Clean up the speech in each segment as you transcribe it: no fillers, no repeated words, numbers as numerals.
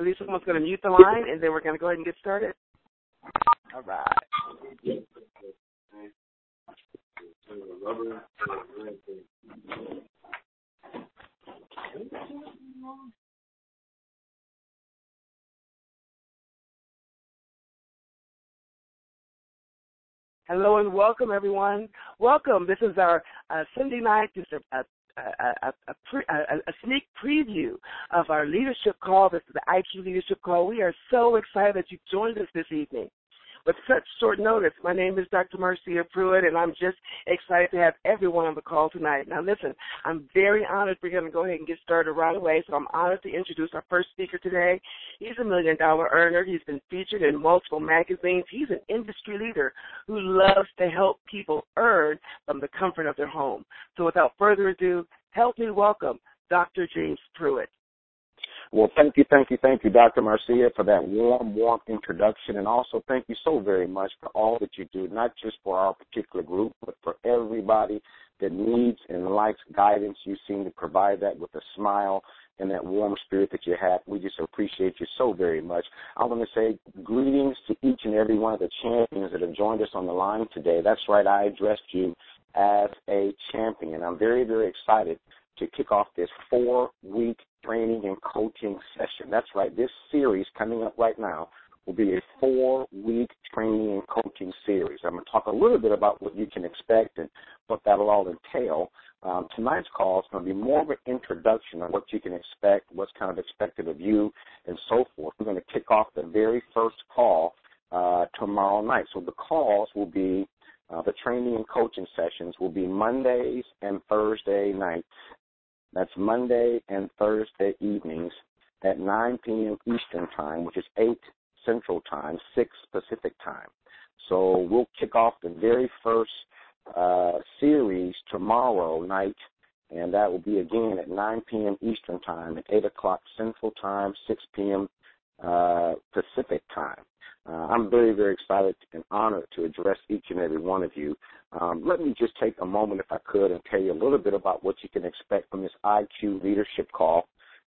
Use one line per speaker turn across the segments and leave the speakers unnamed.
believe someone's going to mute the line, and then we're going to go ahead and get started. All right. Hello and welcome, everyone. Welcome. This is our Sunday night, just a sneak preview of our leadership call. This is the IQ Leadership Call. We are so excited that you joined us this evening. With such short notice, my name is Dr. Marcia Pruitt, and I'm just excited to have everyone on the call tonight. Now, listen, I'm very honored. We're going to go ahead and get started right away, so I'm honored to introduce our first speaker today. He's a $1 million earner. He's been featured in multiple magazines. He's an industry leader who loves to help people earn from the comfort of their home. So without further ado, help me welcome Dr. James Pruitt.
Well, thank you, Dr. Marcia, for that warm introduction, and also thank you so very much for all that you do, not just for our particular group, but for everybody that needs and likes guidance. You seem to provide that with a smile and that warm spirit that you have. We just appreciate you so very much. I want to say greetings to each and every one of the champions that have joined us on the line today. That's right, I addressed you as a champion. I'm very, very excited to kick off this 4-week training and coaching session. That's right. This series coming up right now will be a 4-week training and coaching series. I'm going to talk a little bit about what you can expect and what that will all entail. Tonight's call is going to be more of an introduction of what you can expect, what's kind of expected of you, and so forth. We're going to kick off the very first call tomorrow night. So the calls will be, the training and coaching sessions will be Mondays and Thursday nights. That's Monday and Thursday evenings at 9 p.m. Eastern Time, which is 8 Central Time, 6 Pacific Time. So we'll kick off the very first series tomorrow night, and that will be again at 9 p.m. Eastern Time, at 8 o'clock Central Time, 6 p.m. Pacific Time. I'm very, very excited and honored to address each and every one of you. Let me just take a moment, if I could, and tell you a little bit about what you can expect from this IQ leadership call.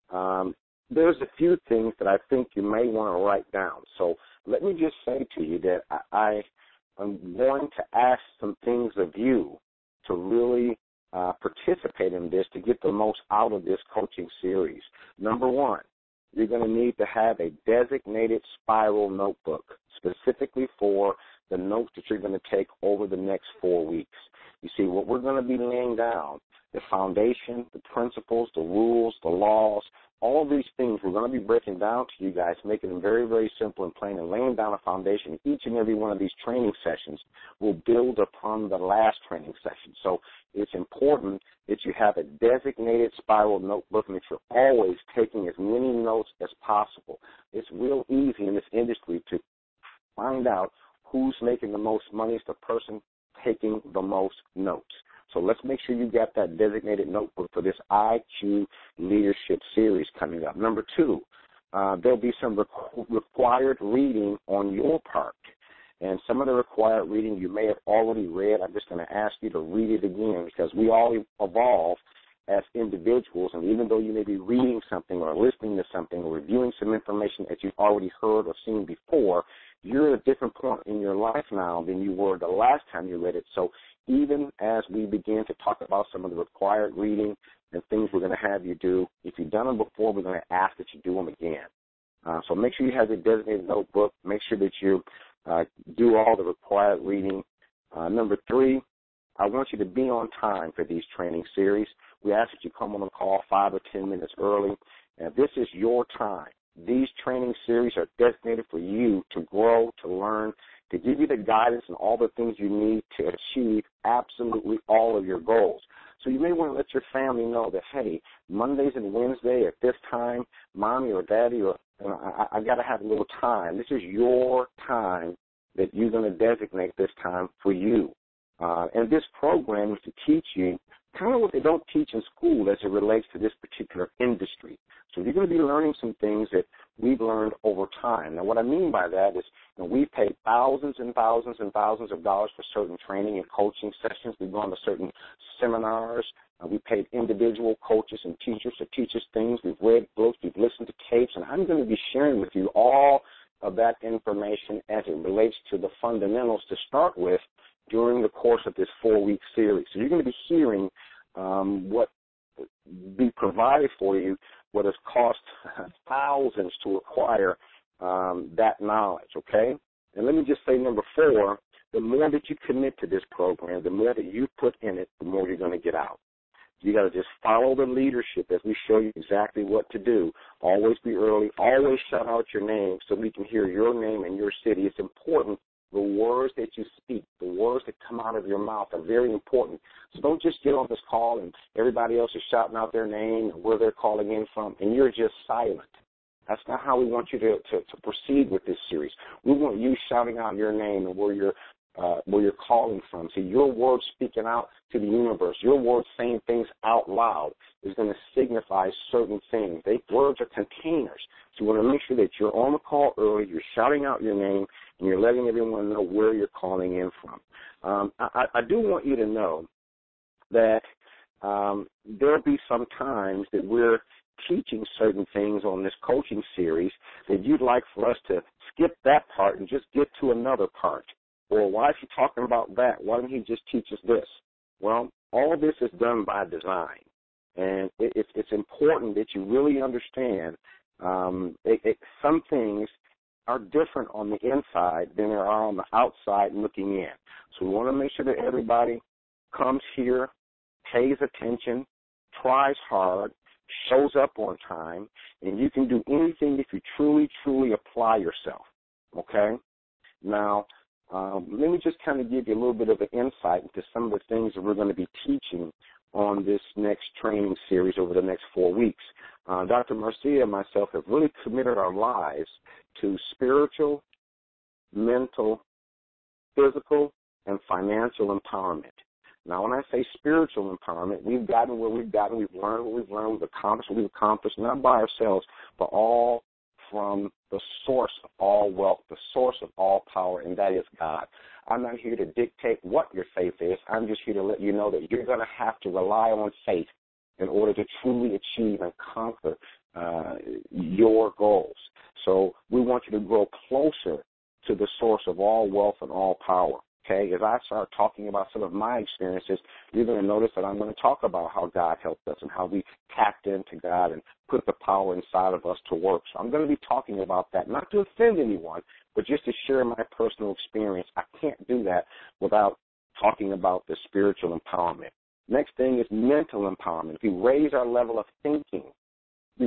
There's a few things that I think you may want to write down. So let me just say to you that I am going to ask some things of you to really participate in this to get the most out of this coaching series. Number one, you're going to need to have a designated spiral notebook specifically for the notes that you're going to take over the next 4 weeks. You see, what we're going to be laying down, the foundation, the principles, the rules, the laws, all these things we're going to be breaking down to you guys, making them very, very simple and plain and laying down a foundation. Each and every one of these training sessions will build upon the last training session. So it's important that you have a designated spiral notebook and that you're always taking as many notes as possible. It's real easy in this industry to find out who's making the most money. It's the person taking the most notes. So let's make sure you got that designated notebook for this IQ Leadership Series coming up. Number two, there'll be some required reading on your part. And some of the required reading you may have already read. I'm just going to ask you to read it again because we all evolve as individuals. And even though you may be reading something or listening to something or reviewing some information that you've already heard or seen before, you're at a different point in your life now than you were the last time you read it. So even as we begin to talk about some of the required reading and things we're going to have you do, if you've done them before, we're going to ask that you do them again. So make sure you have your designated notebook. Make sure that you do all the required reading. Number three, I want you to be on time for these training series. We ask that you come on the call 5 or 10 minutes early. And this is your time. These training series are designated for you to grow, to learn, to give you the guidance and all the things you need to achieve absolutely all of your goals. So you may want to let your family know that, hey, Mondays and Wednesday at this time, mommy or daddy, or I got to have a little time. This is your time that you're going to designate this time for you. And this program is to teach you kind of what they don't teach in school as it relates to this particular industry. So you're going to be learning some things that we've learned over time. Now, what I mean by that is, we've paid thousands and thousands and thousands of dollars for certain training and coaching sessions. We've gone to certain seminars. We paid individual coaches and teachers to teach us things. We've read books. We've listened to tapes. And I'm going to be sharing with you all of that information as it relates to the fundamentals to start with during the course of this 4-week series. So you're going to be hearing what be provided for you, what has cost thousands to acquire that knowledge, okay? And let me just say, number 4, the more that you commit to this program, the more that you put in it, the more you're going to get out. You got to just follow the leadership as we show you exactly what to do. Always be early. Always shout out your name so we can hear your name and your city. It's important. The words that you speak, the words that come out of your mouth are very important. So don't just get on this call and everybody else is shouting out their name and where they're calling in from, and you're just silent. That's not how we want you to proceed with this series. We want you shouting out your name and where you're calling from. See, your words speaking out to the universe, your words saying things out loud is going to signify certain things. Words are containers. So you want to make sure that you're on the call early, you're shouting out your name, and you're letting everyone know where you're calling in from. I do want you to know that there'll be some times that we're teaching certain things on this coaching series that you'd like for us to skip that part and just get to another part. Or why is he talking about that? Why don't he just teach us this? Well, all of this is done by design. And it's important that you really understand some things are different on the inside than they are on the outside looking in. So we want to make sure that everybody comes here, pays attention, tries hard, shows up on time, and you can do anything if you truly, truly apply yourself, okay? Now, let me just kind of give you a little bit of an insight into some of the things that we're going to be teaching on this next training series over the next 4 weeks. Dr. Marcia and myself have really committed our lives to spiritual, mental, physical, and financial empowerment. Now, when I say spiritual empowerment, we've gotten where we've gotten, we've learned what we've learned, we've accomplished what we've accomplished, not by ourselves, but all from the source of all wealth, the source of all power, and that is God. I'm not here to dictate what your faith is. I'm just here to let you know that you're going to have to rely on faith in order to truly achieve and conquer your goals. So we want you to grow closer to the source of all wealth and all power. Okay, as I start talking about some of my experiences, you're going to notice that I'm going to talk about how God helped us and how we tapped into God and put the power inside of us to work. So I'm going to be talking about that, not to offend anyone, but just to share my personal experience. I can't do that without talking about the spiritual empowerment. Next thing is mental empowerment. If we raise our level of thinking, see,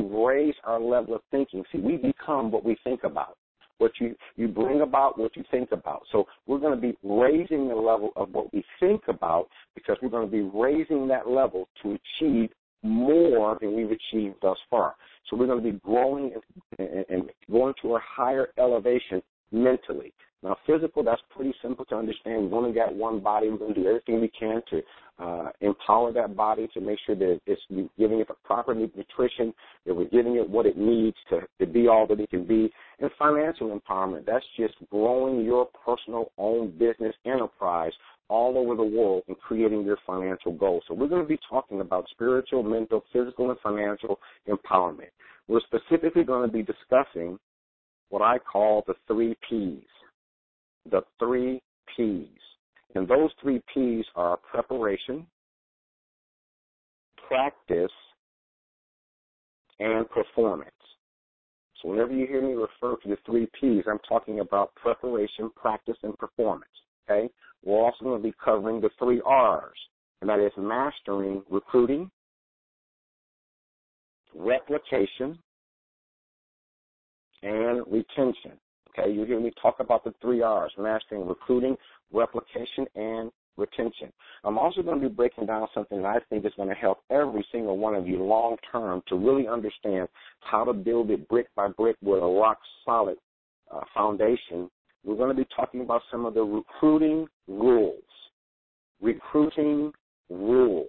we become what we think about. What you bring about what you think about. So we're going to be raising the level of what we think about because we're going to be raising that level to achieve more than we've achieved thus far. So we're going to be growing and going to a higher elevation mentally. Now, physical, that's pretty simple to understand. We've only got one body. We're going to do everything we can to empower that body to make sure that it's giving it the proper nutrition, that we're giving it what it needs to be all that it can be. And financial empowerment, that's just growing your personal own business enterprise all over the world and creating your financial goals. So we're going to be talking about spiritual, mental, physical, and financial empowerment. We're specifically going to be discussing what I call the 3 Ps. The 3 Ps. And those 3 Ps are preparation, practice, and performance. So whenever you hear me refer to the 3 Ps, I'm talking about preparation, practice, and performance. Okay? We're also going to be covering the 3 Rs, and that is mastering recruiting, replication, and retention. Okay, you hear me talk about the 3 R's, mastering recruiting, replication, and retention. I'm also going to be breaking down something that I think is going to help every single one of you long term to really understand how to build it brick by brick with a rock-solid foundation. We're going to be talking about some of the recruiting rules. Recruiting rules.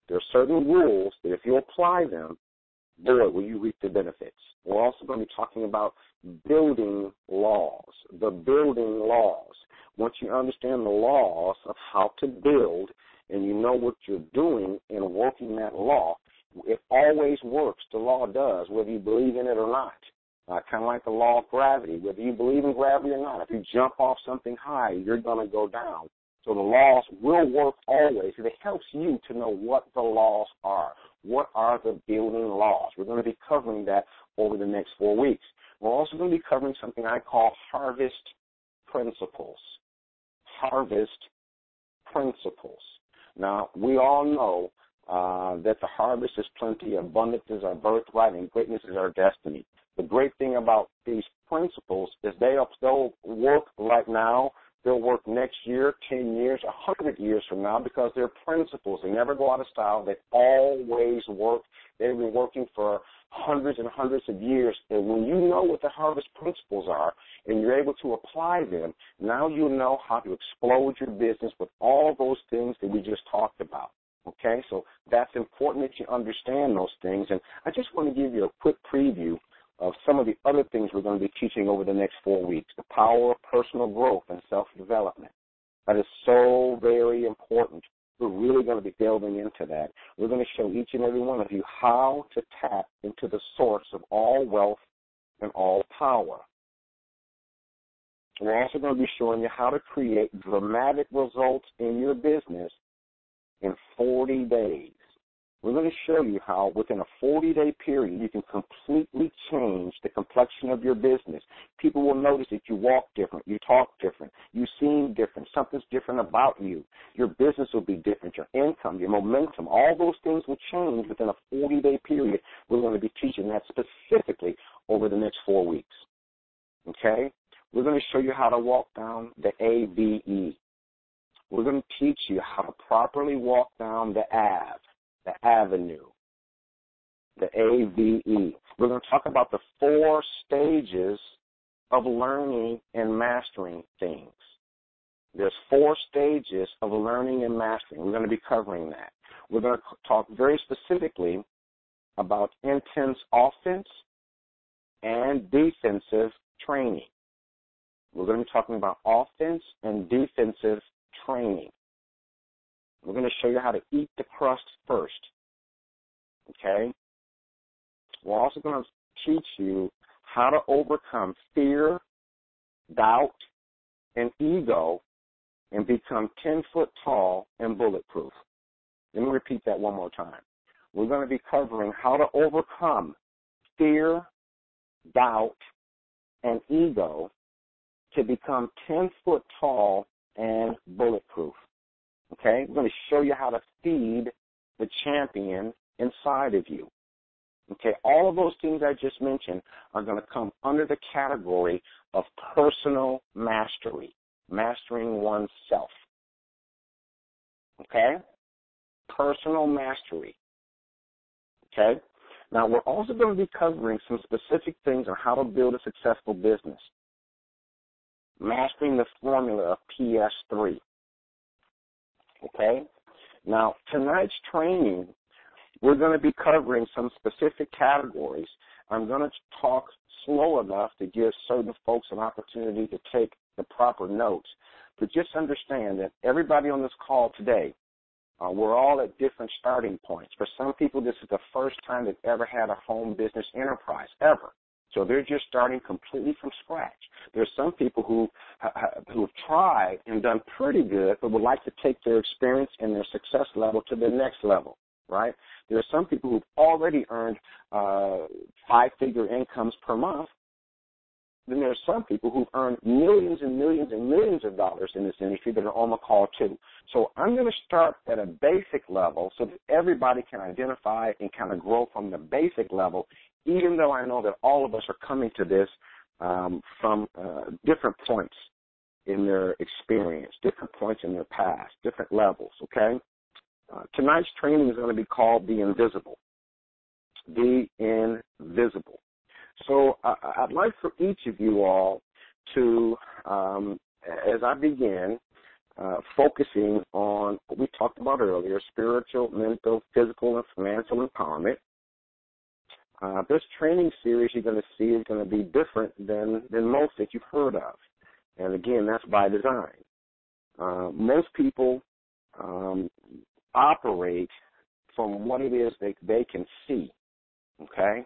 There are certain rules that if you apply them, boy, will you reap the benefits. We're also going to be talking about building laws, the building laws. Once you understand the laws of how to build and you know what you're doing in working that law, it always works. The law does, whether you believe in it or not. Kind of like the law of gravity. Whether you believe in gravity or not, if you jump off something high, you're going to go down. So the laws will work always. It helps you to know what the laws are. What are the building laws? We're going to be covering that over the next 4 weeks. We're also going to be covering something I call harvest principles. Harvest principles. Now, we all know that the harvest is plenty, abundance is our birthright, and greatness is our destiny. The great thing about these principles is they'll work right now. They'll work next year, 10 years, 100 years from now because they're principles. They never go out of style. They always work. They've been working for hundreds and hundreds of years. And when you know what the harvest principles are and you're able to apply them, now you know how to explode your business with all those things that we just talked about. Okay? So that's important that you understand those things. And I just want to give you a quick preview of some of the other things we're going to be teaching over the next 4 weeks, the power of personal growth and self-development. That is so very important. We're really going to be delving into that. We're going to show each and every one of you how to tap into the source of all wealth and all power. We're also going to be showing you how to create dramatic results in your business in 40 days. We're going to show you how within a 40-day period you can completely change the complexion of your business. People will notice that you walk different, you talk different, you seem different, something's different about you. Your business will be different, your income, your momentum, all those things will change within a 40-day period. We're going to be teaching that specifically over the next 4 weeks. Okay? We're going to show you how to walk down the AVE. We're going to teach you how to properly walk down the AVE. The avenue, the AVE. We're going to talk about the 4 stages of learning and mastering things. There's 4 stages of learning and mastering. We're going to be covering that. We're going to talk very specifically about intense offense and defensive training. We're going to be talking about offense and defensive training. We're going to show you how to eat the crust first, okay? We're also going to teach you how to overcome fear, doubt, and ego and become 10 foot tall and bulletproof. Let me repeat that one more time. We're going to be covering how to overcome fear, doubt, and ego to become 10 foot tall and bulletproof. Okay, we're going to show you how to feed the champion inside of you. Okay, all of those things I just mentioned are going to come under the category of personal mastery, mastering oneself. Okay, personal mastery. Okay, now we're also going to be covering some specific things on how to build a successful business. Mastering the formula of PS3. Okay? Now, tonight's training, we're going to be covering some specific categories. I'm going to talk slow enough to give certain folks an opportunity to take the proper notes. But just understand that everybody on this call today, we're all at different starting points. For some people, this is the first time they've ever had a home business enterprise, ever. So they're just starting completely from scratch. There's some people who have tried and done pretty good but would like to take their experience and their success level to the next level, right? There are some people who've already earned 5-figure incomes per month. Then there are some people who've earned millions and millions and millions of dollars in this industry that are on the call too. So I'm going to start at a basic level so that everybody can identify and kind of grow from the basic level, even though I know that all of us are coming to this from different points in their experience, different points in their past, different levels, okay? Tonight's training is going to be called The Invisible. The Invisible. So I'd like for each of you all to, as I begin, focusing on what we talked about earlier, spiritual, mental, physical, and financial empowerment. This training series you're going to see is going to be different than most that you've heard of. And again, that's by design. Most people operate from what it is they can see, okay?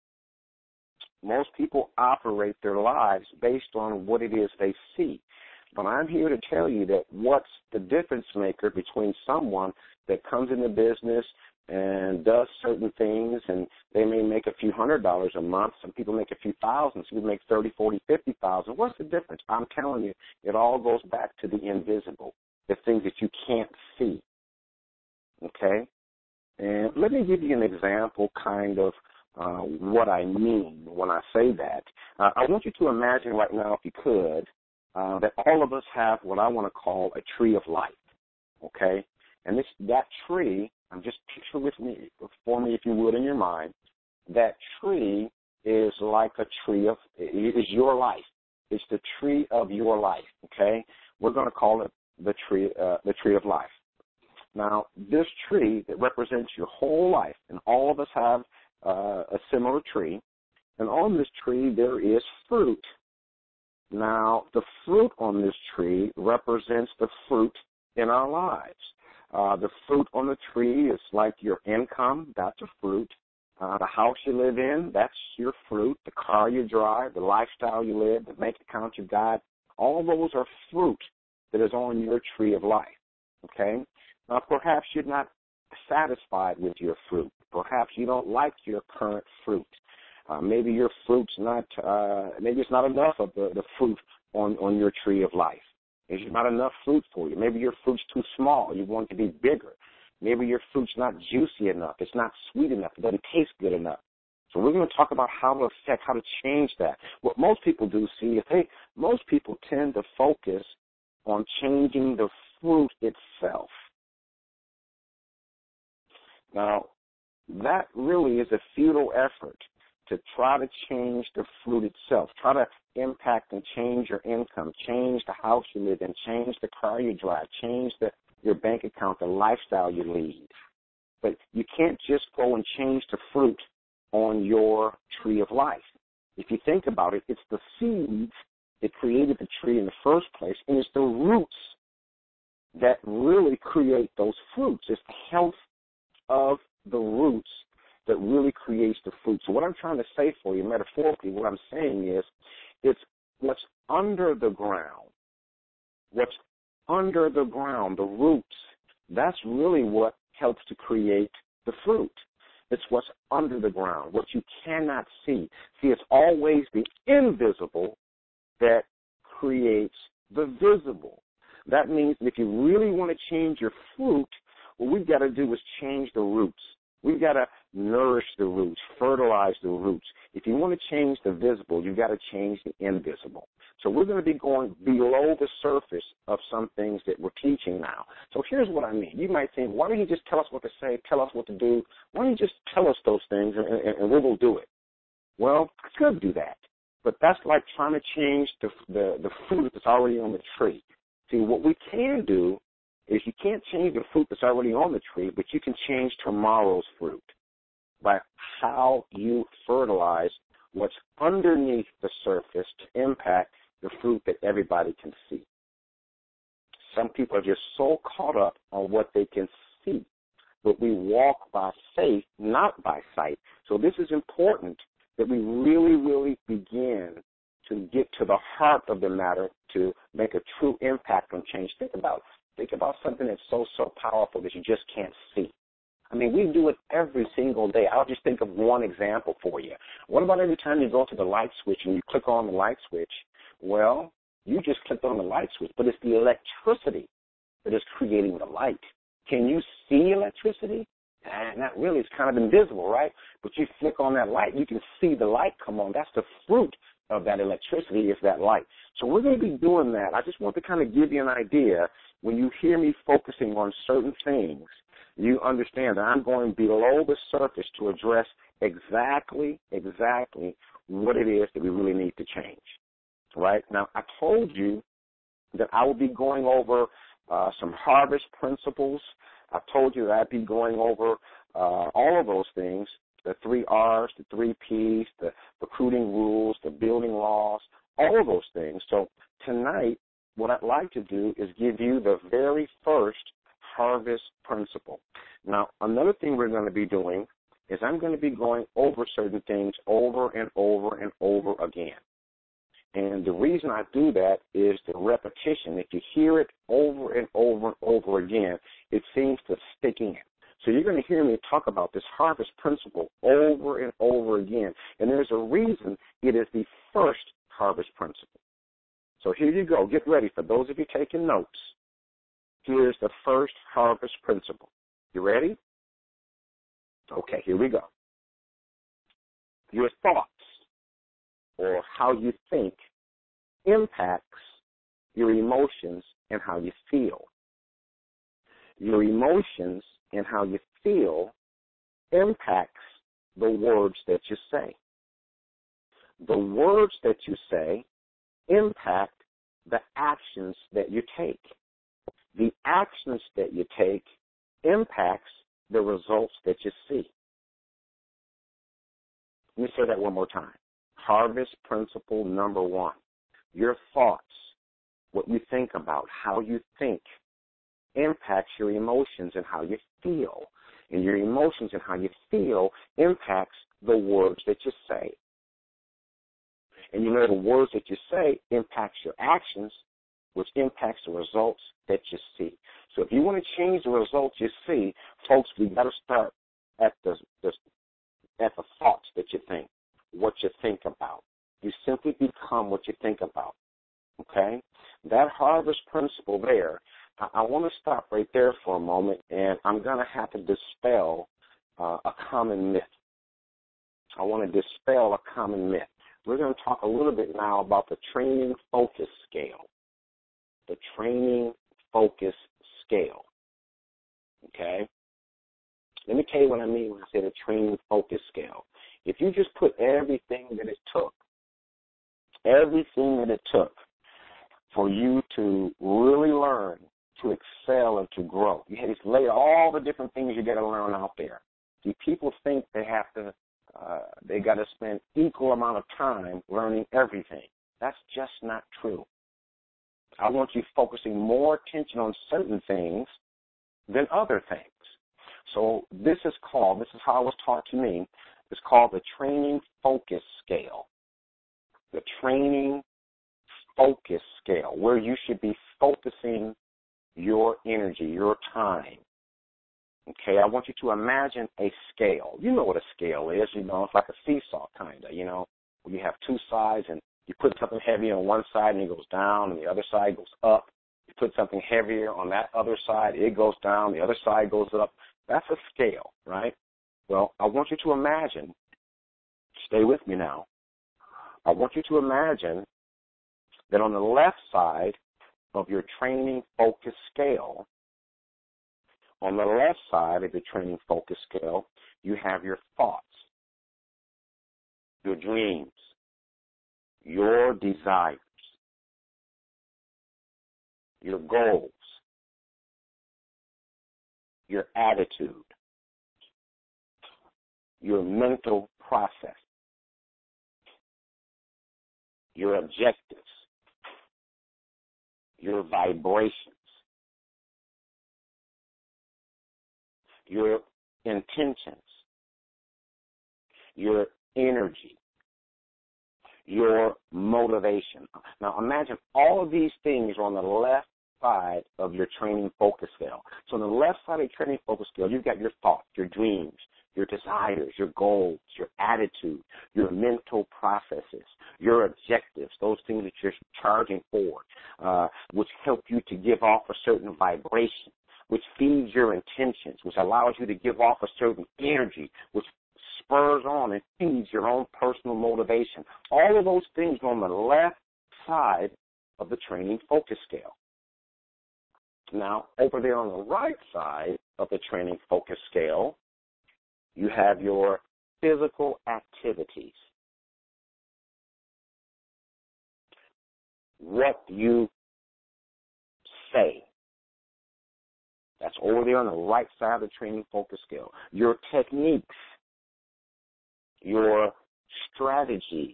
Most people operate their lives based on what it is they see. But I'm here to tell you that what's the difference maker between someone that comes into business and does certain things, and they may make a few $100s a month. Some people make a few thousand. Some people make 30, 40, 50,000. What's the difference? I'm telling you, it all goes back to the invisible, the things that you can't see. Okay? And let me give you an example kind of what I mean when I say that. I want you to imagine right now, if you could, that all of us have what I want to call a tree of life. Okay? And that tree, just picture for me, if you would, in your mind, that tree is like a tree of, it is your life. It's the tree of your life, okay? We're going to call it the tree of life. Now, this tree that represents your whole life, and all of us have a similar tree, and on this tree there is fruit. Now, the fruit on this tree represents the fruit in our lives. The fruit on the tree is like your income, that's a fruit. The house you live in, that's your fruit. The car you drive, the lifestyle you live, the bank account you got, all those are fruit that is on your tree of life, okay? Now, perhaps you're not satisfied with your fruit. Perhaps you don't like your current fruit. Maybe your fruit's not, maybe it's not enough of the fruit on your tree of life. There's not enough fruit for you. Maybe your fruit's too small. You want it to be bigger. Maybe your fruit's not juicy enough. It's not sweet enough. It doesn't taste good enough. So we're going to talk about how to change that. What most people do, most people tend to focus on changing the fruit itself. Now, that really is a futile effort to try to change the fruit itself, try to impact and change your income, change the house you live in, change the car you drive, change your bank account, the lifestyle you lead. But you can't just go and change the fruit on your tree of life. If you think about it, it's the seeds that created the tree in the first place, and it's the roots that really create those fruits. It's the health of the roots that really creates the fruit. So what I'm trying to say for you, metaphorically, what I'm saying is, it's what's under the ground. What's under the ground, the roots, that's really what helps to create the fruit. It's what's under the ground, what you cannot see. See, it's always the invisible that creates the visible. That means that if you really want to change your fruit, what we've got to do is change the roots. We've got to nourish the roots, fertilize the roots. If you want to change the visible, you've got to change the invisible. So we're going to be going below the surface of some things that we're teaching now. So here's what I mean. You might think, why don't you just tell us what to say, tell us what to do? Why don't you just tell us those things and we will do it? Well, I could do that. But that's like trying to change the fruit that's already on the tree. See, what we can do is you can't change the fruit that's already on the tree, but you can change tomorrow's fruit by how you fertilize what's underneath the surface to impact the fruit that everybody can see. Some people are just so caught up on what they can see, but we walk by faith, not by sight. So this is important that we really, really begin to get to the heart of the matter to make a true impact on change. Think about something that's so powerful that you just can't see. I mean, we do it every single day. I'll just think of one example for you. What about every time you go to the light switch and you click on the light switch? Well, you just clicked on the light switch, but it's the electricity that is creating the light. Can you see electricity? Not really. It's kind of invisible, right? But you flick on that light, you can see the light come on. That's the fruit of that electricity, is that light. So we're going to be doing that. I just want to kind of give you an idea. When you hear me focusing on certain things, you understand that I'm going below the surface to address exactly what it is that we really need to change. Right? Now, I told you that I will be going over some harvest principles. I told you that I'd be going over all of those things, the 3 R's, the 3 P's, the recruiting rules, the building laws, all of those things. So tonight, what I'd like to do is give you the very first harvest principle. Now, another thing we're going to be doing is I'm going to be going over certain things over and over and over again. And the reason I do that is the repetition. If you hear it over and over and over again, it seems to stick in. So you're going to hear me talk about this harvest principle over and over again. And there's a reason it is the first harvest principle. So here you go. Get ready. For those of you taking notes, here's the first harvest principle. You ready? Okay, here we go. Your thoughts, or how you think, impacts your emotions and how you feel. Your emotions and how you feel impacts the words that you say. The words that you say impact the actions that you take. The actions that you take impacts the results that you see. Let me say that one more time. Harvest principle number 1. Your thoughts, what you think about, how you think, impacts your emotions and how you feel. And your emotions and how you feel impacts the words that you say. And you know the words that you say impacts your actions, which impacts the results that you see. So if you want to change the results you see, folks, we've got to start at the thoughts that you think, what you think about. You simply become what you think about, okay? That harvest principle there, I want to stop right there for a moment, and I'm going to have to dispel a common myth. I want to dispel a common myth. We're going to talk a little bit now about the training focus scale. The training focus scale, okay? Let me tell you what I mean when I say the training focus scale. If you just put everything that it took for you to really learn, to excel, and to grow, you had to lay all the different things you got to learn out there. See, people think they got to spend equal amount of time learning everything. That's just not true. I want you focusing more attention on certain things than other things. So this is how it was taught to me. It's called the training focus scale. The training focus scale, where you should be focusing your energy, your time. Okay, I want you to imagine a scale. You know what a scale is. You know, it's like a seesaw kind of, you know, where you have two sides and you put something heavy on one side and it goes down and the other side goes up. You put something heavier on that other side, it goes down, the other side goes up. That's a scale, right? Well, I want you to imagine, stay with me now, I want you to imagine that on the left side of your training focus scale, on the left side of your training focus scale, you have your thoughts, your dreams, your desires, your goals, your attitude, your mental process, your objectives, your vibrations, your intentions, your energy, your motivation. Now imagine all of these things are on the left side of your training focus scale. So on the left side of your training focus scale, you've got your thoughts, your dreams, your desires, your goals, your attitude, your mental processes, your objectives, those things that you're charging for, which help you to give off a certain vibration, which feeds your intentions, which allows you to give off a certain energy, which spurs on and feeds your own personal motivation. All of those things are on the left side of the training focus scale. Now, over there on the right side of the training focus scale, you have your physical activities. What you say, That's over there on the right side of the training focus scale. Your techniques, your strategies,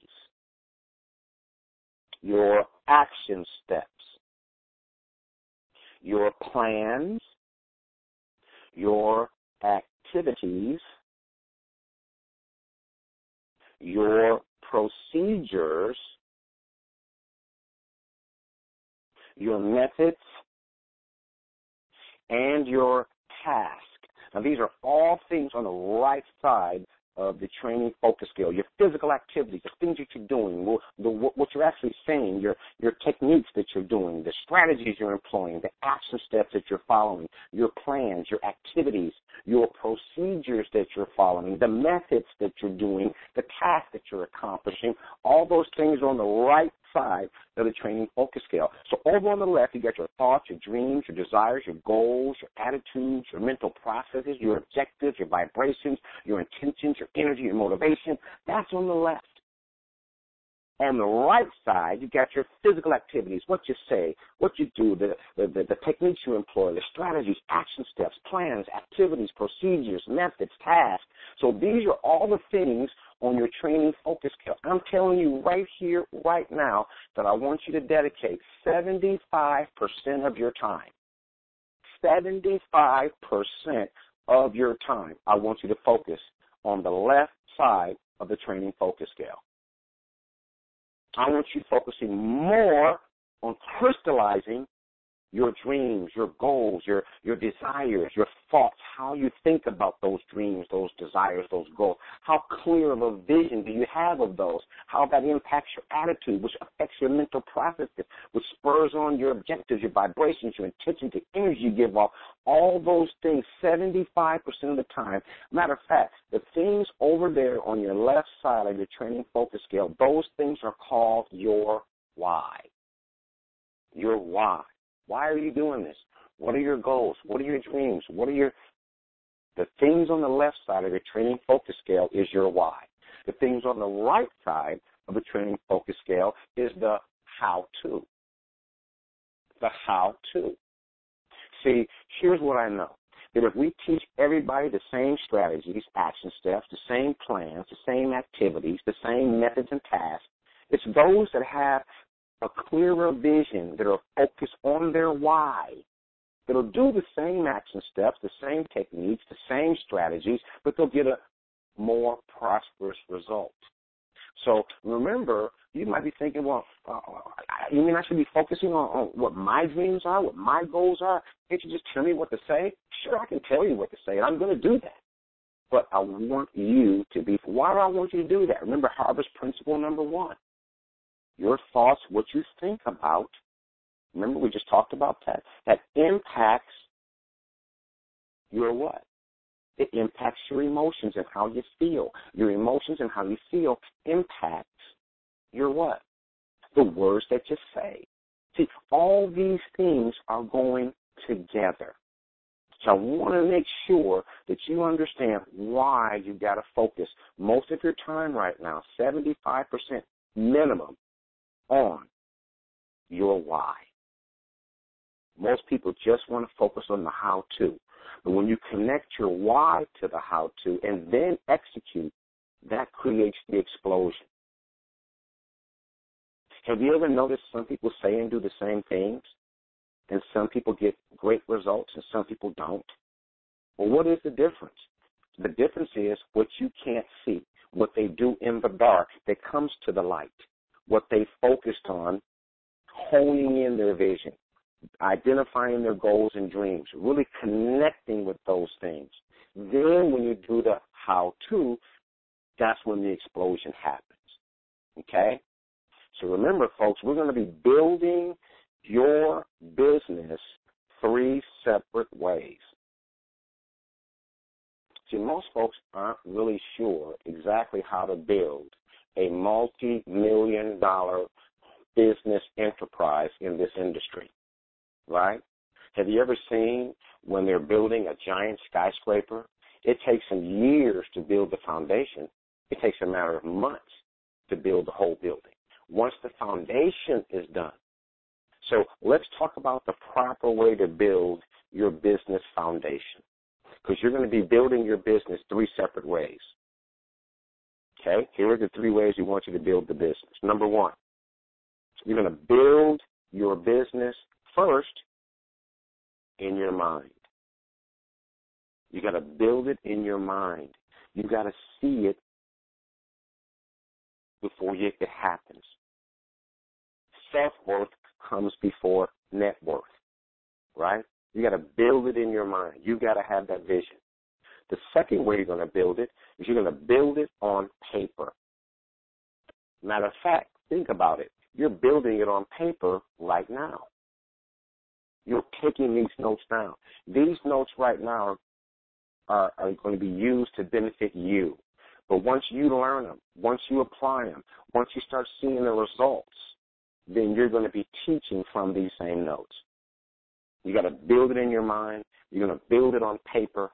your action steps, your plans, your activities, your procedures, your methods, and your task. Now, these are all things on the right side of the training focus scale. Your physical activities, the things that you're doing, what you're actually saying, your techniques that you're doing, the strategies you're employing, the action steps that you're following, your plans, your activities, your procedures that you're following, the methods that you're doing, the tasks that you're accomplishing. All those things are on the right side of the training focus scale. So over on the left, you got your thoughts, your dreams, your desires, your goals, your attitudes, your mental processes, your objectives, your vibrations, your intentions, your energy, your motivation. That's on the left. On the right side, you got your physical activities, what you say, what you do, the techniques you employ, the strategies, action steps, plans, activities, procedures, methods, tasks. So these are all the things on your training focus scale. I'm telling you right here, right now, that I want you to dedicate 75% of your time. 75% of your time, I want you to focus on the left side of the training focus scale. I want you focusing more on crystallizing your dreams, your goals, your desires, your thoughts, how you think about those dreams, those desires, those goals. How clear of a vision do you have of those? How that impacts your attitude, which affects your mental processes, which spurs on your objectives, your vibrations, your intentions, the energy you give off. All those things, 75% of the time. Matter of fact, the things over there on your left side of your training focus scale, those things are called your why. Your why. Why are you doing this? What are your goals? What are your dreams? The things on the left side of your training focus scale is your why. The things on the right side of the training focus scale is the how-to. The how-to. See, here's what I know. That if we teach everybody the same strategies, action steps, the same plans, the same activities, the same methods and tasks, it's those that have a clearer vision, that are focused on their why, that'll do the same action steps, the same techniques, the same strategies, but they'll get a more prosperous result. So remember, you might be thinking, well, you mean I should be focusing on what my dreams are, what my goals are? Can't you just tell me what to say? Sure, I can tell you what to say, and I'm going to do that. But I want you to be, why do I want you to do that? Remember Harvard's principle number 1. Your thoughts, what you think about, remember we just talked about that impacts your what? It impacts your emotions and how you feel. Your emotions and how you feel impacts your what? The words that you say. See, all these things are going together. So I want to make sure that you understand why you got to focus most of your time right now, 75% minimum, on your why. Most people just want to focus on the how-to. But when you connect your why to the how-to and then execute, that creates the explosion. Have you ever noticed some people say and do the same things, and some people get great results and some people don't? Well, what is the difference? The difference is what you can't see, what they do in the dark that comes to the light, what they focused on, honing in their vision, identifying their goals and dreams, really connecting with those things. Then when you do the how-to, that's when the explosion happens. Okay? So remember, folks, we're going to be building your business 3 separate ways. See, most folks aren't really sure exactly how to build a multi-million-dollar business enterprise in this industry, right? Have you ever seen when they're building a giant skyscraper? It takes them years to build the foundation. It takes a matter of months to build the whole building once the foundation is done. So let's talk about the proper way to build your business foundation, because you're going to be building your business 3 separate ways. Okay? Here are the 3 ways we want you to build the business. Number 1, you're going to build your business first in your mind. You got to build it in your mind. You got to see it before it happens. Self-worth comes before net worth, right? You got to build it in your mind. You got to have that vision. The second way you're going to build it is you're going to build it on paper. Matter of fact, think about it. You're building it on paper right now. You're taking these notes down. These notes right now are going to be used to benefit you. But once you learn them, once you apply them, once you start seeing the results, then you're going to be teaching from these same notes. You got to build it in your mind. You're going to build it on paper.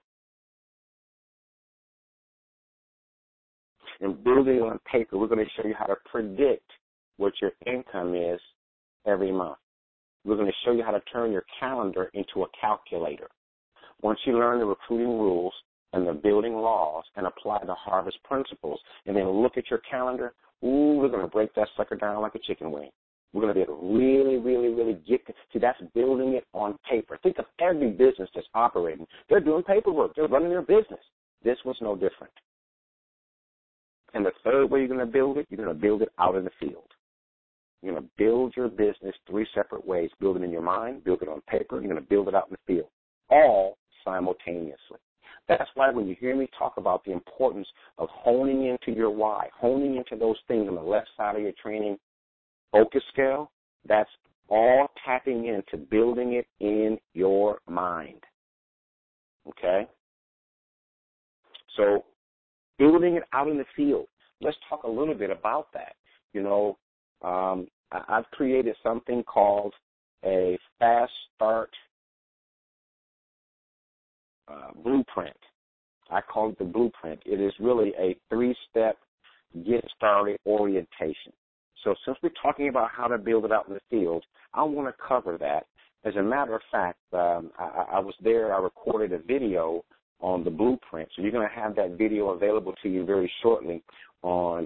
And building it on paper, we're going to show you how to predict what your income is every month. We're going to show you how to turn your calendar into a calculator. Once you learn the recruiting rules and the building laws and apply the harvest principles, and then look at your calendar, we're going to break that sucker down like a chicken wing. We're going to be able to really, really, really get to, see, that's building it on paper. Think of every business that's operating. They're doing paperwork. They're running their business. This one's no different. And the third way you're going to build it, you're going to build it out in the field. You're going to build your business 3 separate ways. Build it in your mind, build it on paper, you're going to build it out in the field, all simultaneously. That's why when you hear me talk about the importance of honing into your why, honing into those things on the left side of your training focus scale, that's all tapping into building it in your mind. Okay? So building it out in the field. Let's talk a little bit about that. You know, I've created something called a fast start blueprint. I call it the blueprint. It is really a 3-step get started orientation. So since we're talking about how to build it out in the field, I want to cover that. As a matter of fact, I was there. I recorded a video on the blueprint. So you're going to have that video available to you very shortly on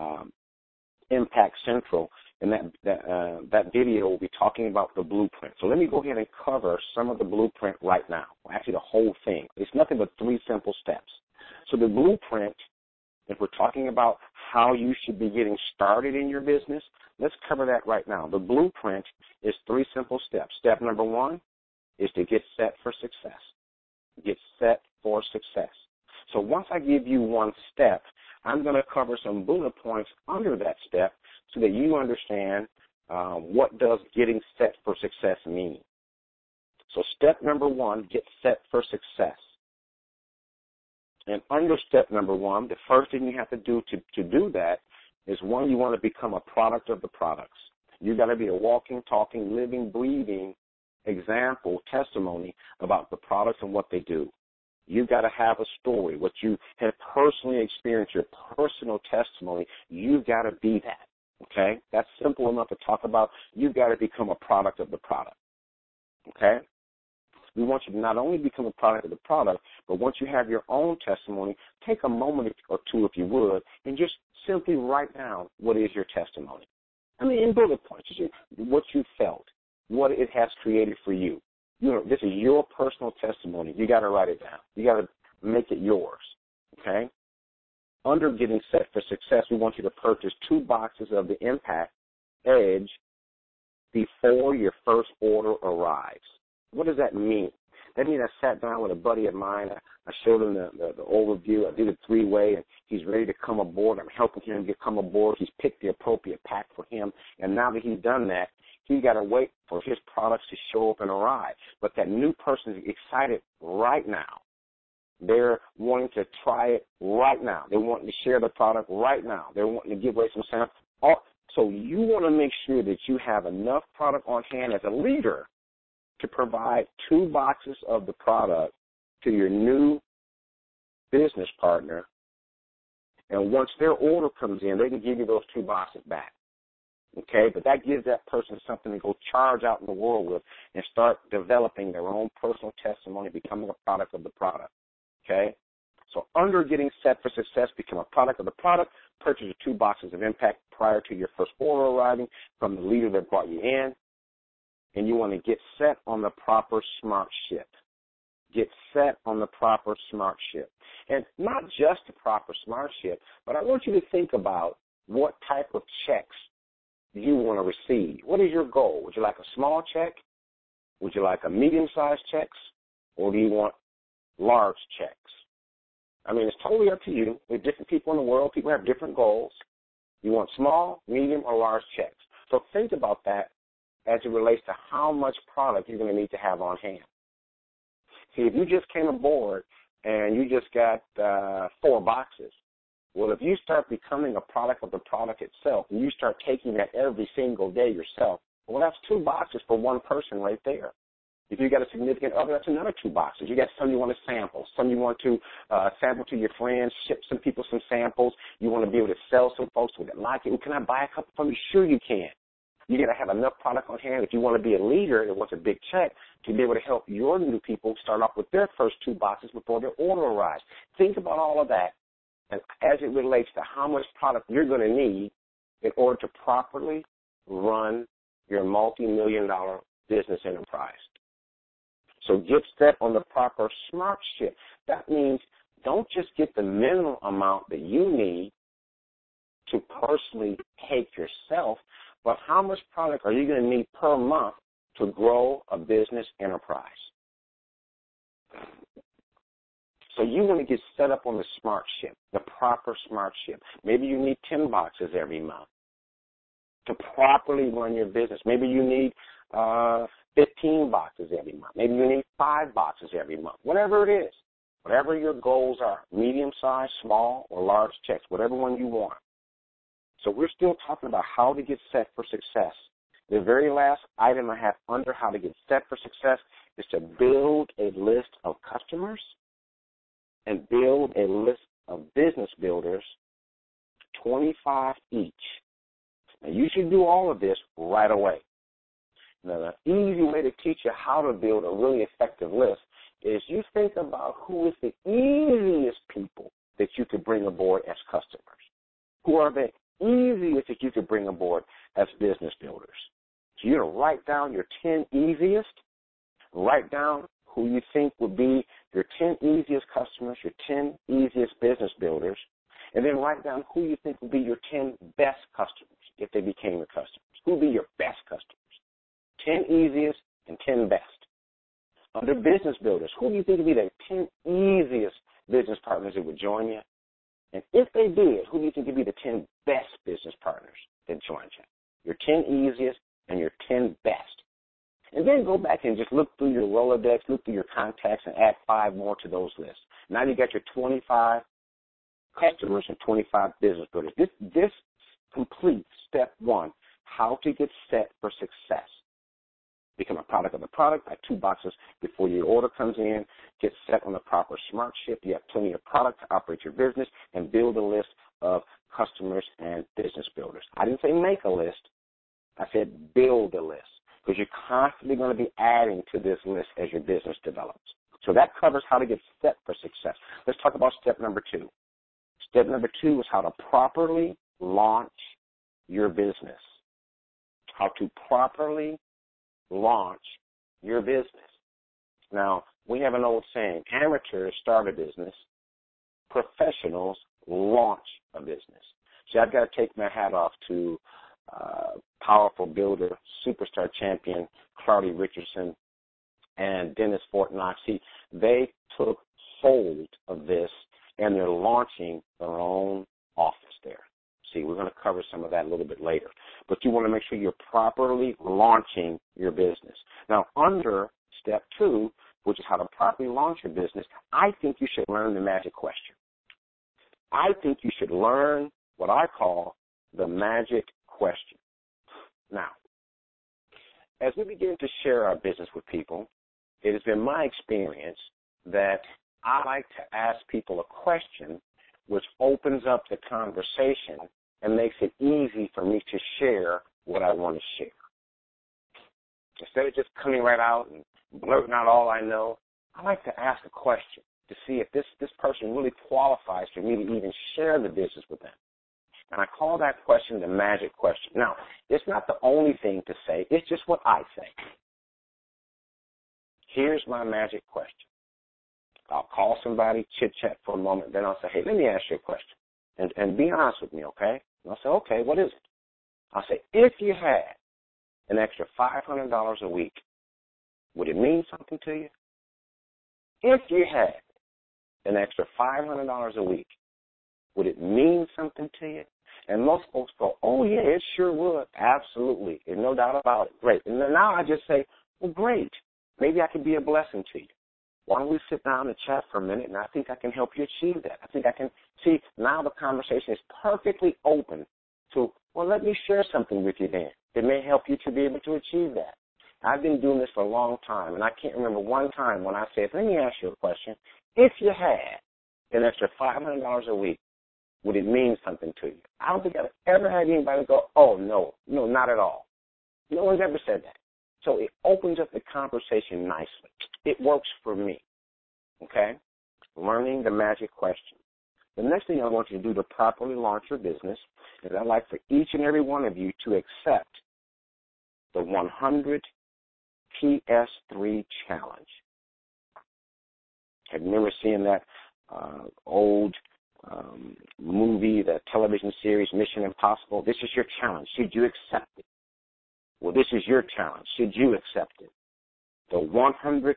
Impact Central. And that video will be talking about the blueprint. So let me go ahead and cover some of the blueprint right now. Actually, the whole thing. It's nothing but 3 simple steps. So the blueprint, if we're talking about how you should be getting started in your business, let's cover that right now. The blueprint is 3 simple steps. Step number 1 is to get set for success. Get set for success. So once I give you 1 step, I'm going to cover some bullet points under that step so that you understand what does getting set for success mean. So step number 1, get set for success. And under step number 1, the first thing you have to do to do that is, 1, you want to become a product of the products. You got to be a walking, talking, living, breathing example, testimony about the products and what they do. You've got to have a story, what you have personally experienced, your personal testimony. You've got to be that, okay? That's simple enough to talk about. You've got to become a product of the product, okay? We want you to not only become a product of the product, but once you have your own testimony, take a moment or 2, if you would, and just simply write down what is your testimony. I mean, in bullet points, what you felt, what it has created for you. You know, this is your personal testimony. You got to write it down. You got to make it yours, okay? Under getting set for success, we want you to purchase 2 boxes of the Impact Edge before your first order arrives. What does that mean? That means I sat down with a buddy of mine. I showed him the overview. I did a 3-way, and he's ready to come aboard. I'm helping him come aboard. He's picked the appropriate pack for him, and now that he's done that, he's got to wait for his products to show up and arrive. But that new person is excited right now. They're wanting to try it right now. They're wanting to share the product right now. They're wanting to give away some samples. So you want to make sure that you have enough product on hand as a leader to provide 2 boxes of the product to your new business partner. And once their order comes in, they can give you those 2 boxes back. okay? But that gives that person something to go charge out in the world with and start developing their own personal testimony, becoming a product of the product, okay? So under getting set for success, become a product of the product, purchase your 2 boxes of impact prior to your first order arriving from the leader that brought you in, and you want to get set on the proper smart ship. Get set on the proper smart ship. And not just the proper smart ship, but I want you to think about what type of checks you want to receive. What is your goal? Would you like a small check? Would you like a medium-sized checks? Or do you want large checks? I mean, it's totally up to you. There are different people in the world. People have different goals. You want small, medium, or large checks. So think about that as it relates to how much product you're going to need to have on hand. See, if you just came aboard and you just got 4 boxes, well, if you start becoming a product of the product itself and you start taking that every single day yourself, well, that's 2 boxes for one person right there. If you got a significant other, that's another 2 boxes. You got some you want to sample, some you want to sample to your friends, ship some people some samples. You want to be able to sell some folks who like it. Well, can I buy a couple from you? Sure you can. You got to have enough product on hand if you want to be a leader that wants a big check to be able to help your new people start off with their first 2 boxes before their order arrives. Think about all of that and as it relates to how much product you're going to need in order to properly run your multi-million-dollar business enterprise. So get set on the proper smart ship. That means don't just get the minimum amount that you need to personally take yourself, but how much product are you going to need per month to grow a business enterprise? So you want to get set up on the smart ship, the proper smart ship. Maybe you need 10 boxes every month to properly run your business. Maybe you need 15 boxes every month. Maybe you need 5 boxes every month. Whatever it is, whatever your goals are, medium-sized, small, or large checks, whatever one you want. So we're still talking about how to get set for success. The very last item I have under how to get set for success is to build a list of customers and build a list of business builders, 25 each. Now, you should do all of this right away. Now, the easy way to teach you how to build a really effective list is you think about who is the easiest people that you could bring aboard as customers. Who are the easiest that you could bring aboard as business builders? So you're going to write down your 10 easiest, write down who you think would be your 10 easiest customers, your 10 easiest business builders, and then write down who you think would be your 10 best customers if they became your customers. Who would be your best customers? 10 easiest and 10 best. Under business builders, who do you think would be the 10 easiest business partners that would join you? And if they did, who do you think would be the 10 best business partners that joined you? Your 10 easiest and your 10 best. And then go back and just look through your Rolodex, look through your contacts, and add 5 more to those lists. Now you got your 25 customers and 25 business builders. This completes step 1, how to get set for success. Become a product of the product, buy 2 boxes before your order comes in, get set on the proper smart ship. You have plenty of product to operate your business, and build a list of customers and business builders. I didn't say make a list. I said build a list, because you're constantly going to be adding to this list as your business develops. So that covers how to get set for success. Let's talk about step number 2. Step number 2 is how to properly launch your business. How to properly launch your business. Now, we have an old saying, amateurs start a business, professionals launch a business. See, I've got to take my hat off to powerful builder, superstar champion, Clardy Richardson, and Dennis Fort Knox. See, they took hold of this, and they're launching their own office there. See, we're going to cover some of that a little bit later. But you want to make sure you're properly launching your business. Now, under step 2, which is how to properly launch your business, I think you should learn the magic question. I think you should learn what I call the magic question. Now, as we begin to share our business with people, it has been my experience that I like to ask people a question which opens up the conversation and makes it easy for me to share what I want to share. Instead of just coming right out and blurting out all I know, I like to ask a question to see if this person really qualifies for me to even share the business with them. And I call that question the magic question. Now, it's not the only thing to say. It's just what I say. Here's my magic question. I'll call somebody, chit-chat for a moment, then I'll say, hey, let me ask you a question. And be honest with me, okay? And I'll say, okay, what is it? I'll say, if you had an extra $500 a week, would it mean something to you? If you had an extra $500 a week, would it mean something to you? And most folks go, oh, yeah, it sure would. Absolutely. There's no doubt about it. Great. And then now I just say, well, great. Maybe I could be a blessing to you. Why don't we sit down and chat for a minute, and I think I can help you achieve that. I think I can see now the conversation is perfectly open to, well, let me share something with you then. It may help you to be able to achieve that. I've been doing this for a long time, and I can't remember one time when I said, let me ask you a question. If you had an extra $500 a week, would it mean something to you? I don't think I've ever had anybody go, oh, no, not at all. No one's ever said that. So it opens up the conversation nicely. It works for me, okay? Learning the magic question. The next thing I want you to do to properly launch your business is I'd like for each and every one of you to accept the 100 PS3 challenge. Have you remember seeing that old movie, the television series Mission Impossible? This is your challenge. Should you accept it? Well, this is your challenge. Should you accept it? The 100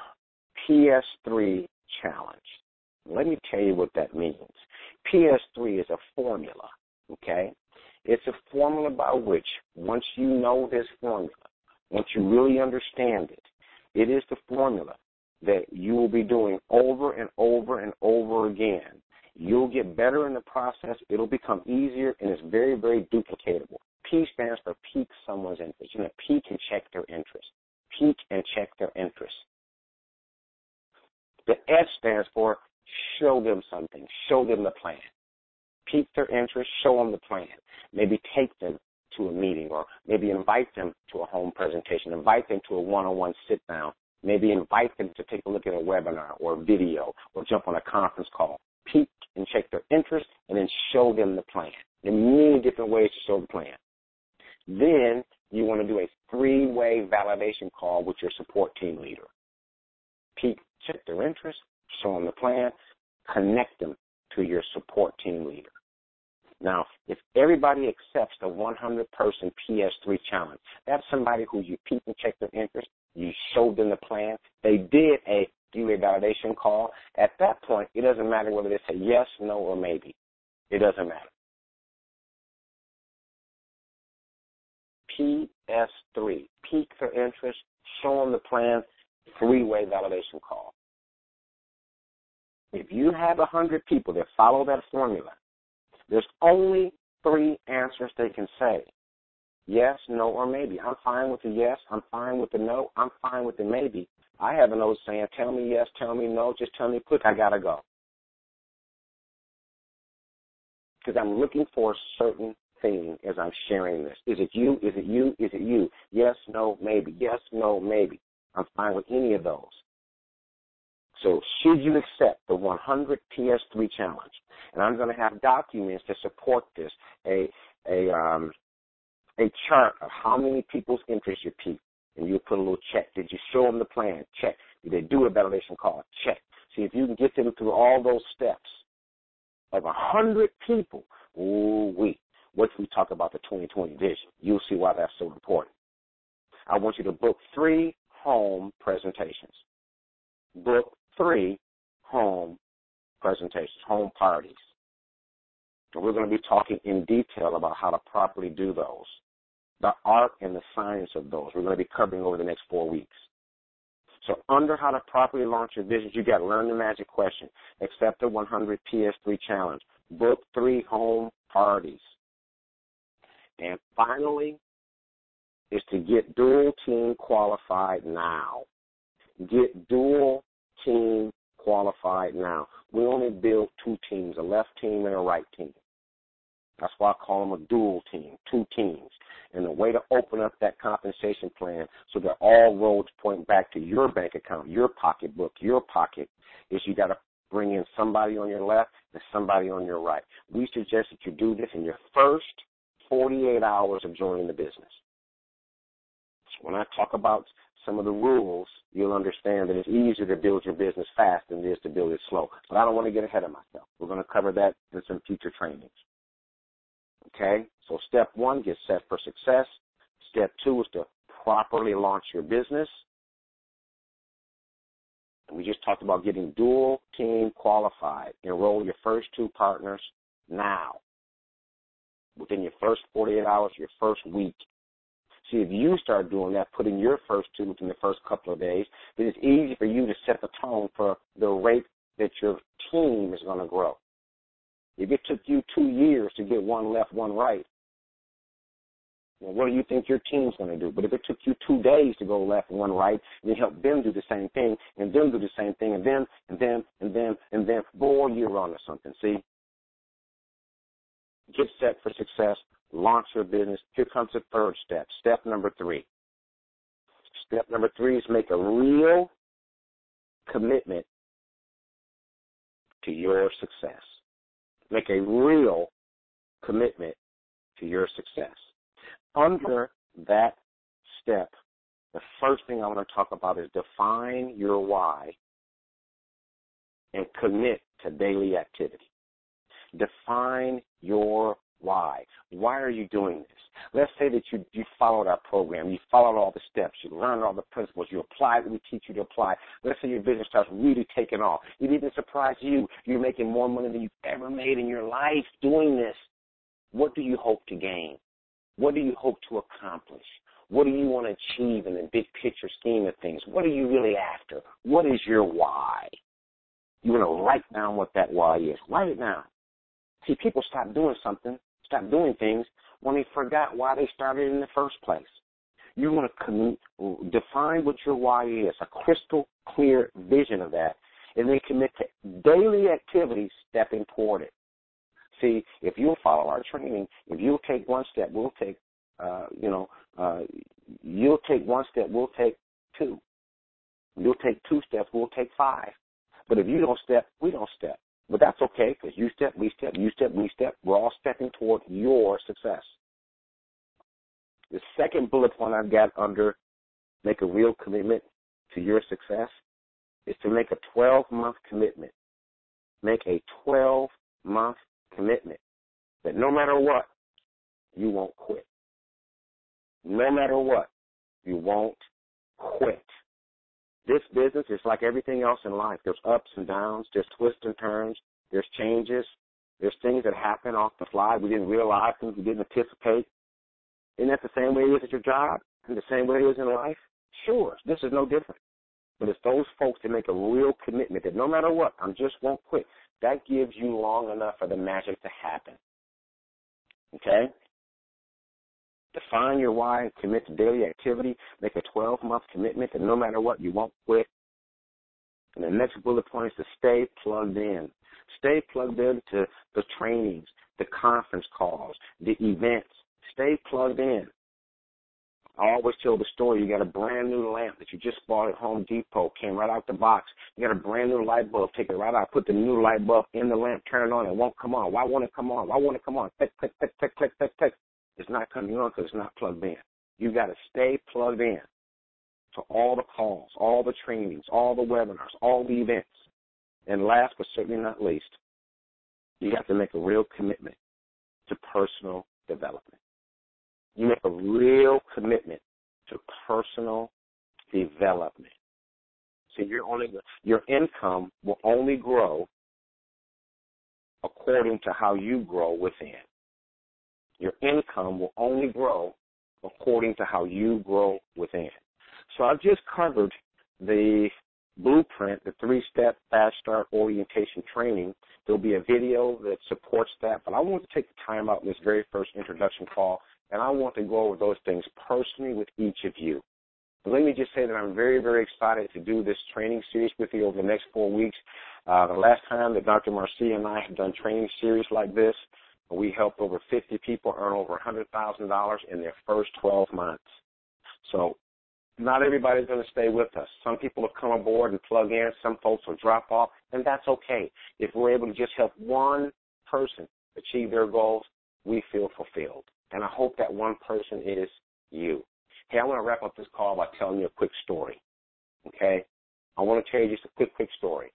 PS3 challenge. Let me tell you what that means. PS3 is a formula, okay? It's a formula by which, once you know this formula, once you really understand it, it is the formula that you will be doing over and over and over again. You'll get better in the process. It'll become easier, and it's very, very duplicatable. P stands for pique someone's interest. You know, pique and check their interest. Pique and check their interest. The S stands for show them something. Show them the plan. Pique their interest. Show them the plan. Maybe take them to a meeting, or maybe invite them to a home presentation. Invite them to a one-on-one sit-down. Maybe invite them to take a look at a webinar or a video or jump on a conference call. Pique and check their interest, and then show them the plan. There are many different ways to show the plan. Then you want to do a three-way validation call with your support team leader. Pique, check their interest, show them the plan, connect them to your support team leader. Now, if everybody accepts the 100-person PS3 challenge, that's somebody who you pique and check their interest, you showed them the plan, they did a three-way validation call. At that point, it doesn't matter whether they say yes, no, or maybe. It doesn't matter. PS3, pique their interest, show them the plan, three-way validation call. If you have 100 people that follow that formula, there's only three answers they can say. Yes, no, or maybe. I'm fine with the yes. I'm fine with the no. I'm fine with the maybe. I have an old saying, tell me yes, tell me no, just tell me quick, I got to go. Because I'm looking for a certain thing as I'm sharing this. Is it you? Is it you? Is it you? Yes, no, maybe. Yes, no, maybe. I'm fine with any of those. So should you accept the 100 PS3 challenge? And I'm going to have documents to support this, a chart of how many people's interest you piqued. And you put a little check. Did you show them the plan? Check. Did they do a validation call? Check. See, if you can get them through all those steps of 100 people, once we talk about the 2020 vision, you'll see why that's so important. I want you to book 3 home presentations. Book 3 home presentations, home parties. And we're going to be talking in detail about how to properly do those, the art and the science of those. We're going to be covering over the next 4 weeks. So under how to properly launch your business, you got to learn the magic question. Accept the 100 PS3 challenge. Book 3 home parties. And finally, is to get dual team qualified now. Get dual team qualified now. We only build 2 teams, a left team and a right team. That's why I call them a dual team, two teams. And the way to open up that compensation plan so that all roads point back to your bank account, your pocketbook, your pocket, is you got to bring in somebody on your left and somebody on your right. We suggest that you do this in your first 48 hours of joining the business. So when I talk about some of the rules, you'll understand that it's easier to build your business fast than it is to build it slow. But I don't want to get ahead of myself. We're going to cover that in some future trainings. Okay? So step 1, get set for success. Step 2 is to properly launch your business. And we just talked about getting dual team qualified. Enroll your first 2 partners now, within your first 48 hours, your first week. See, if you start doing that, putting your first 2 within the first couple of days, then it's easy for you to set the tone for the rate that your team is going to grow. If it took you 2 years to get one left, one right, well, what do you think your team's going to do? But if it took you 2 days to go left and one right, you help them do the same thing, and them do the same thing, and then, boy, you're on to something, see? Get set for success. Launch your business. Here comes the third step. Step number 3. Step number 3 is make a real commitment to your success. Make a real commitment to your success. Under that step, the first thing I want to talk about is define your why and commit to daily activity. Define your why. Why are you doing this? Let's say that you followed our program, you followed all the steps, you learned all the principles, you applied what we teach you to apply. Let's say your business starts really taking off. It even surprised you. You're making more money than you've ever made in your life doing this. What do you hope to gain? What do you hope to accomplish? What do you want to achieve in the big picture scheme of things? What are you really after? What is your why? You want to write down what that why is. Write it down. See, people stop doing things when they forgot why they started in the first place. You want to define what your why is, a crystal clear vision of that, and then commit to daily activities stepping toward it. See, if you'll follow our training, if you'll take one step, we'll take, you'll take one step, we'll take 2. You'll take 2 steps, we'll take 5. But if you don't step, we don't step. But that's okay, because you step, we step, you step, we step. We're all stepping toward your success. The second bullet point I've got under make a real commitment to your success is to make a 12-month commitment. Make a 12-month commitment that no matter what, you won't quit. No matter what, you won't quit. This business is like everything else in life. There's ups and downs. There's twists and turns. There's changes. There's things that happen off the fly. We didn't realize things we didn't anticipate. Isn't that the same way it is at your job and the same way it is in life? Sure, this is no different. But it's those folks that make a real commitment that no matter what, I just won't quit. That gives you long enough for the magic to happen. Okay? Define your why and commit to daily activity. Make a 12-month commitment that no matter what, you won't quit. And the next bullet point is to stay plugged in. Stay plugged in to the trainings, the conference calls, the events. Stay plugged in. I always tell the story. You got a brand new lamp that you just bought at Home Depot, came right out the box. You got a brand new light bulb, take it right out, put the new light bulb in the lamp, turn it on, it won't come on. Why won't it come on? Why won't it come on? Click, click, click, click, click, click, click. It's not coming on because it's not plugged in. You got to stay plugged in to all the calls, all the trainings, all the webinars, all the events. And last but certainly not least, you have to make a real commitment to personal development. You make a real commitment to personal development. So your income will only grow according to how you grow within. Your income will only grow according to how you grow within. So I've just covered the blueprint, the 3-step fast start orientation training. There'll be a video that supports that, but I want to take the time out in this very first introduction call, and I want to go over those things personally with each of you. But let me just say that I'm very, very excited to do this training series with you over the next 4 weeks. The last time that Dr. Marcia and I have done training series like this, We helped over 50 people earn over $100,000 in their first 12 months. So not everybody's going to stay with us. Some people will come aboard and plug in. Some folks will drop off, and that's okay. If we're able to just help one person achieve their goals, we feel fulfilled. And I hope that one person is you. Hey, I want to wrap up this call by telling you a quick story, okay? I want to tell you just a quick story.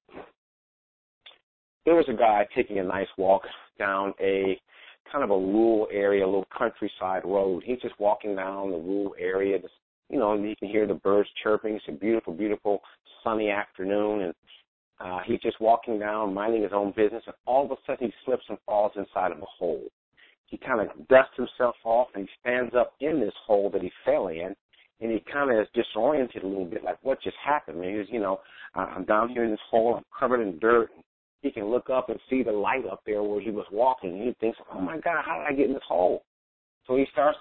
There was a guy taking a nice walk down a kind of a rural area, a little countryside road. He's just walking down the rural area. You know, you can hear the birds chirping. It's a beautiful, beautiful sunny afternoon, and he's just walking down, minding his own business, and all of a sudden he slips and falls inside of a hole. He kind of dusts himself off, and he stands up in this hole that he fell in, and he kind of is disoriented a little bit, like what just happened. I mean, I'm down here in this hole, I'm covered in dirt. He can look up and see the light up there where he was walking, and he thinks, oh, my God, how did I get in this hole? So she starts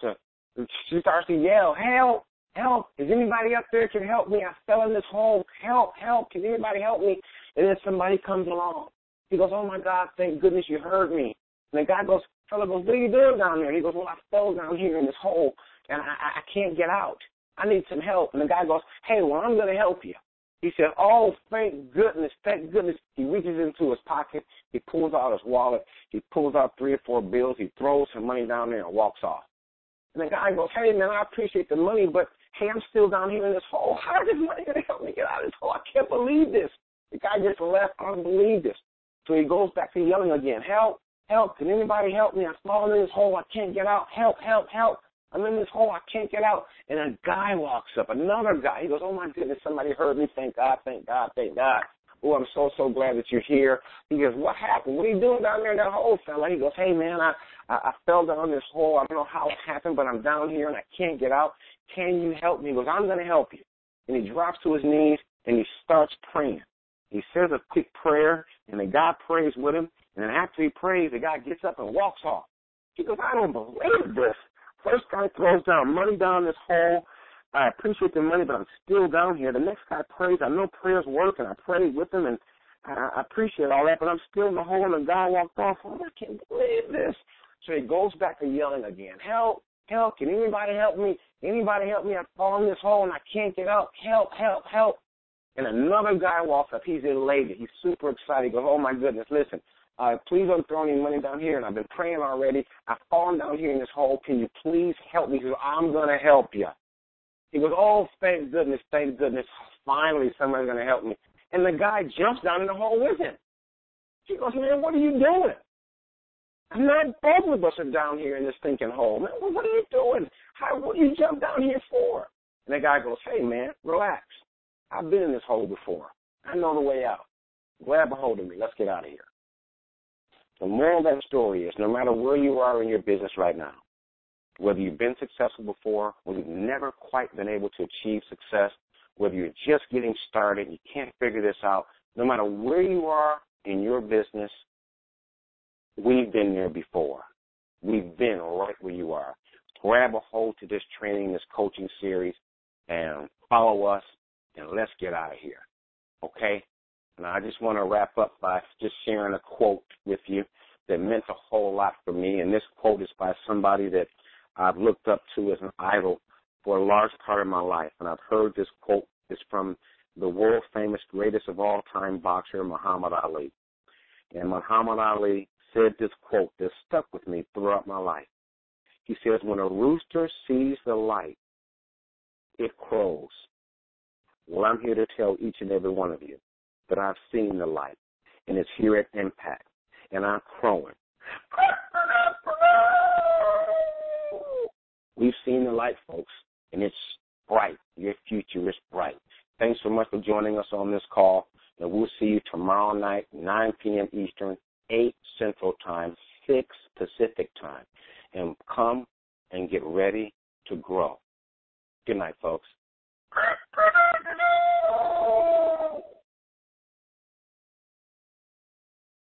to yell, help, help, is anybody up there can help me? I fell in this hole. Help, help, can anybody help me? And then somebody comes along. He goes, oh, my God, thank goodness you heard me. And the guy goes, fella goes, what are you doing down there? He goes, well, I fell down here in this hole, and I can't get out. I need some help. And the guy goes, hey, well, I'm going to help you. He said, oh, thank goodness, thank goodness. He reaches into his pocket. He pulls out his wallet. He pulls out 3 or 4 bills. He throws some money down there and walks off. And the guy goes, hey, man, I appreciate the money, but, hey, I'm still down here in this hole. How is this money going to help me get out of this hole? I can't believe this. The guy just left. I don't believe this. So he goes back to yelling again, help, help, can anybody help me? I've fallen in this hole. I can't get out. Help, help, help. I'm in this hole. I can't get out. And a guy walks up, another guy. He goes, oh, my goodness, somebody heard me. Thank God, thank God, thank God. Oh, I'm so glad that you're here. He goes, what happened? What are you doing down there in that hole, fella? He goes, hey, man, I fell down this hole. I don't know how it happened, but I'm down here and I can't get out. Can you help me? He goes, I'm going to help you. And he drops to his knees and he starts praying. He says a quick prayer, and the guy prays with him. And then after he prays, the guy gets up and walks off. He goes, I don't believe this. First guy throws down money down this hole. I appreciate the money, but I'm still down here. The next guy prays. I know prayers work, and I prayed with him, and I appreciate all that, but I'm still in the hole, and the guy walked off. Oh, I can't believe this. So he goes back to yelling again. Help, help, can anybody help me? Anybody help me? I've fallen in this hole, and I can't get out. Help, help, help. And another guy walks up. He's elated. He's super excited. He goes, oh, my goodness, listen. Please don't throw any money down here, and I've been praying already. I've fallen down here in this hole. Can you please help me? He goes, I'm going to help you. He goes, oh, thank goodness, thank goodness. Finally, somebody's going to help me. And the guy jumps down in the hole with him. He goes, man, what are you doing? I'm not, both of us are down here in this stinking hole. Man, what are you doing? What did you jump down here for? And the guy goes, hey, man, relax. I've been in this hole before. I know the way out. Grab a hold of me. Let's get out of here. The moral of that story is no matter where you are in your business right now, whether you've been successful before, whether you've never quite been able to achieve success, whether you're just getting started, you can't figure this out, no matter where you are in your business, we've been there before. We've been right where you are. Grab a hold to this training, this coaching series, and follow us, and let's get out of here, okay? And I just want to wrap up by just sharing a quote with you that meant a whole lot for me. And this quote is by somebody that I've looked up to as an idol for a large part of my life. And I've heard this quote is from the world-famous greatest of all-time boxer, Muhammad Ali. And Muhammad Ali said this quote that stuck with me throughout my life. He says, when a rooster sees the light, it crows. Well, I'm here to tell each and every one of you that I've seen the light, and it's here at Impact, and I'm crowing. We've seen the light, folks, and it's bright. Your future is bright. Thanks so much for joining us on this call, and we'll see you tomorrow night, 9 p.m. Eastern, 8 Central Time, 6 Pacific Time. And come and get ready to grow. Good night, folks.